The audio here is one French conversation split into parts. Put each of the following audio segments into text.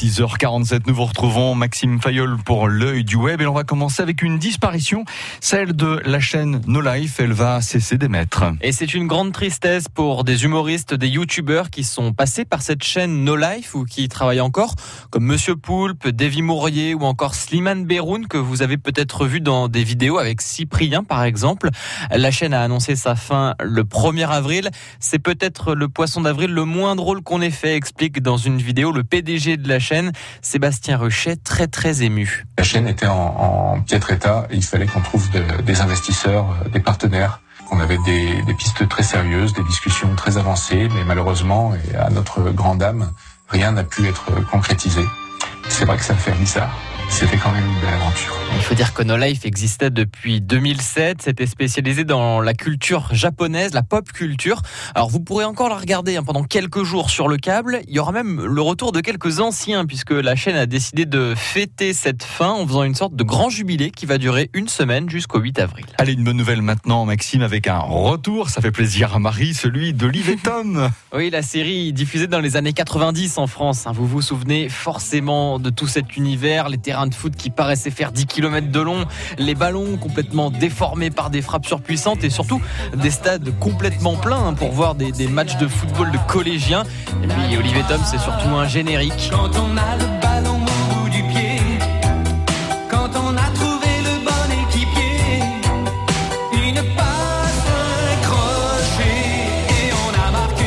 6h47, nous vous retrouvons Maxime Fayolle pour l'œil du web et on va commencer avec une disparition, celle de la chaîne No Life. Elle va cesser d'émettre. Et c'est une grande tristesse pour des humoristes, des youtubeurs qui sont passés par cette chaîne No Life ou qui y travaillent encore, comme Monsieur Poulpe, Davy Mourier ou encore Slimane Beyroun que vous avez peut-être vu dans des vidéos avec Cyprien par exemple. La chaîne a annoncé sa fin le 1er avril. C'est peut-être le poisson d'avril le moins drôle qu'on ait fait, explique dans une vidéo le PDG de la chaîne, Sébastien Ruchet, très ému. La chaîne était en piètre état et il fallait qu'on trouve des investisseurs, des partenaires. On avait des pistes très sérieuses, des discussions très avancées, mais malheureusement, et à notre grande âme, rien n'a pu être concrétisé. C'est vrai que ça fait bizarre. C'était quand même une belle aventure. Il faut dire que No Life existait depuis 2007. C'était spécialisé dans la culture japonaise, la pop culture. Alors vous pourrez encore la regarder pendant quelques jours sur le câble. Il y aura même le retour de quelques anciens puisque la chaîne a décidé de fêter cette fin en faisant une sorte de grand jubilé qui va durer une semaine jusqu'au 8 avril. Allez, une bonne nouvelle maintenant, Maxime, avec un retour. Ça fait plaisir à Marie, celui d'Olive et Tom. Oui, la série diffusée dans les années 90 en France. Vous vous souvenez forcément de tout cet univers, les terrains de foot qui paraissaient faire 10 km de long, les ballons complètement déformés par des frappes surpuissantes et surtout des stades complètement pleins pour voir des matchs de football de collégiens. Et puis Olive et Tom, c'est surtout un générique. Quand on a le ballon au bout du pied, quand on a trouvé le bon équipier, une passe, un crochet et on a marqué.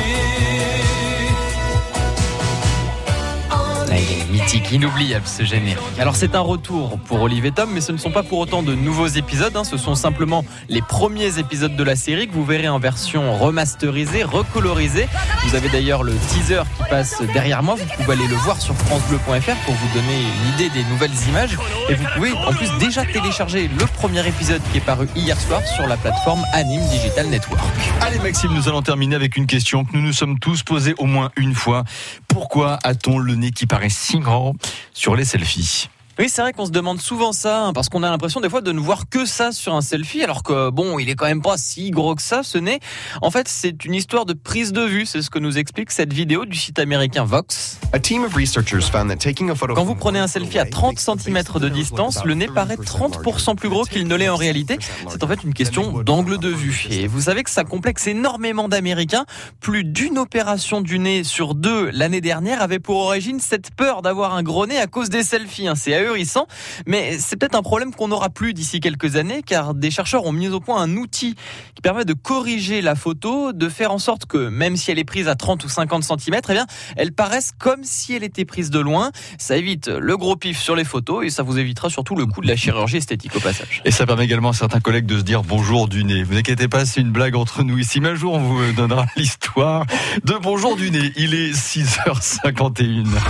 Mythique, inoubliable ce générique. Alors c'est un retour pour Olive et Tom, mais ce ne sont pas pour autant de nouveaux épisodes. Ce sont simplement les premiers épisodes de la série que vous verrez en version remasterisée, recolorisée. Vous avez d'ailleurs le teaser qui passe derrière moi. Vous pouvez aller le voir sur francebleu.fr pour vous donner une idée des nouvelles images. Et vous pouvez en plus déjà télécharger le premier épisode qui est paru hier soir sur la plateforme Anime Digital Network. Allez Maxime, nous allons terminer avec une question que nous nous sommes tous posée au moins une fois. Pourquoi a-t-on le nez qui paraît si grand sur les selfies ? Oui, c'est vrai qu'on se demande souvent ça, parce qu'on a l'impression des fois de ne voir que ça sur un selfie, alors que bon, il est quand même pas si gros que ça, ce nez. En fait, c'est une histoire de prise de vue, c'est ce que nous explique cette vidéo du site américain Vox. Quand vous prenez un selfie à 30 cm de distance, le nez paraît 30% plus gros qu'il ne l'est en réalité. C'est en fait une question d'angle de vue. Et vous savez que ça complexe énormément d'Américains. Plus d'une opération du nez sur 2 l'année dernière avait pour origine cette peur d'avoir un gros nez à cause des selfies. C'est ahurissant, mais c'est peut-être un problème qu'on n'aura plus d'ici quelques années, car des chercheurs ont mis au point un outil qui permet de corriger la photo, de faire en sorte que, même si elle est prise à 30 ou 50 cm, eh bien, elle paraisse comme si elle était prise de loin. Ça évite le gros pif sur les photos et ça vous évitera surtout le coût de la chirurgie esthétique au passage. Et ça permet également à certains collègues de se dire bonjour du nez. Vous inquiétez pas, c'est une blague entre nous ici, mais un jour on vous donnera l'histoire de bonjour du nez. Il est 6h51.